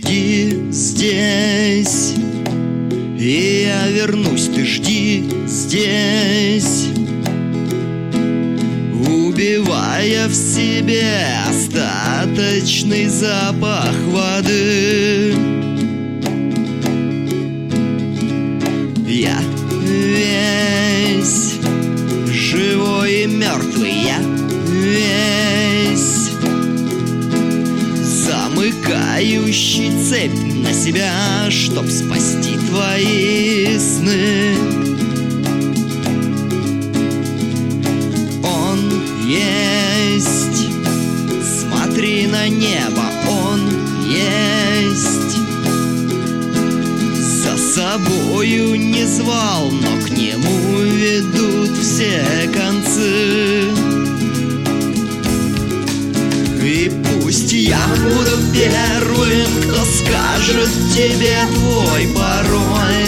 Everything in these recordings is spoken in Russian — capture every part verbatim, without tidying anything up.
жди здесь, и я вернусь, ты жди здесь, убивая в себе остаточный запах воды. Я весь живой и мертвый, я весь замыкающий цепь на себя, чтоб спасти твои сны. Он есть, смотри на небо, он есть. За собою не звал, но к нему ведут все концы. И пусть я буду первым, кто скажет тебе твой пароль,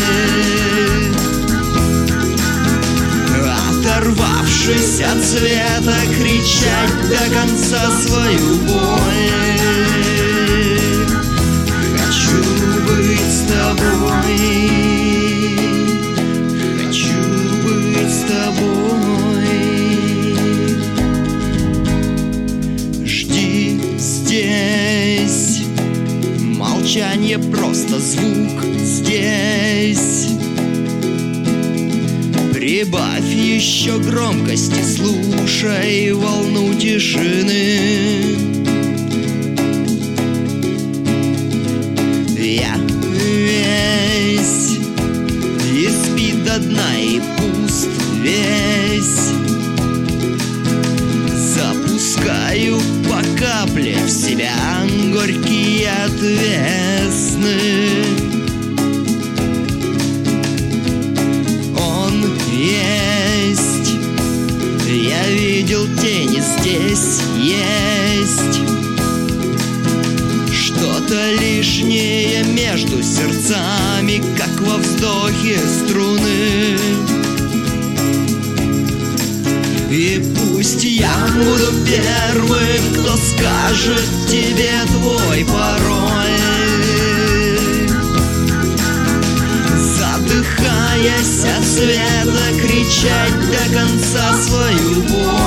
оторвавшись от света, кричать до конца свою боль. Хочу быть с тобой, хочу быть с тобой. Жди здесь, молчание просто звук здесь. Прибавь еще громкости, слушай волну тишины. Я весь и спит до дна, и пуст весь. Запускаю по капле в себя горький яд весны. Он есть, я видел тени, здесь есть что-то лишнее между сердцами, как во вздохе струны. И пусть я буду первым, кто скажет тебе твой пароль, задыхаясь от света, кричать до конца свою боль.